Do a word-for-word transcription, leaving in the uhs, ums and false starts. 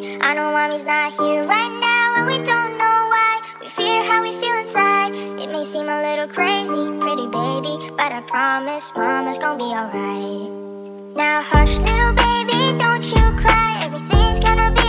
baby. I know mommy's not here right now, and we don't know why. We fear how we feel inside. It may seem a little crazy, pretty baby, but I promise mama's gonna be alright. Now hush, little baby, don't you cry. Everything's gonna be